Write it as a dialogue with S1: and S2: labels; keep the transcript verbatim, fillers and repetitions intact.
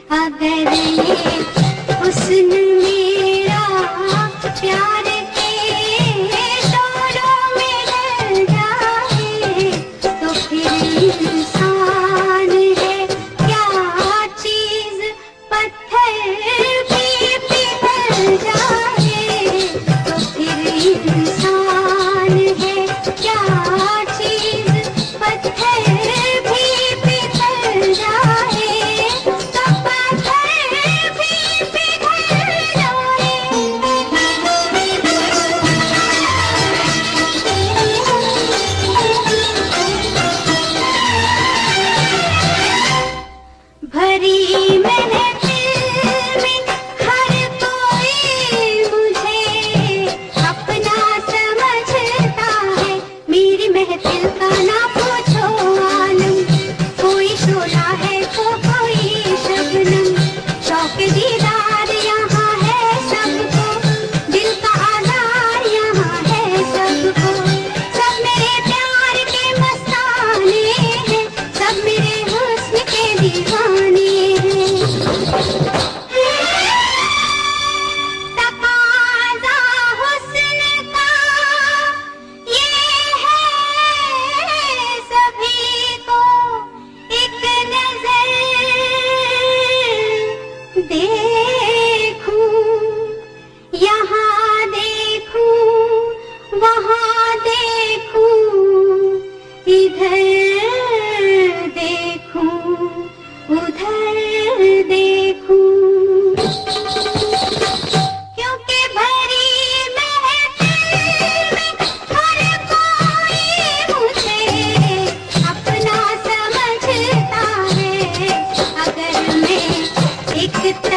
S1: अगर ये हुस्न मेरा प्यार के शोरों में ढल जाए तो फिर इंसान है क्या चीज, पत्थर भी पिघल जाए तो फिर इंसान है क्या चीज, पत्थर भी पिघल जाए। भरी मैंने दिल में हर कोई मुझे अपना समझता है, मेरी महफिल का ना पूछो आलम, कोई शोला है तो कोई शबनम, शौक दीदार यहाँ है सबको, दिल का आधार यहाँ है सबको, सब मेरे प्यार के मस्ताने हैं, सब मेरे हुस्न के दीवाने हैं। तकाज़ा हुस्न का ये है सभी को एक नजर देखूं, यहाँ देखूं, वहाँ देखूं, इधर देखूं, उधर देखूं, क्योंकि भरी महफिल में हर कोई मुझे अपना समझता है, अगर मैं एक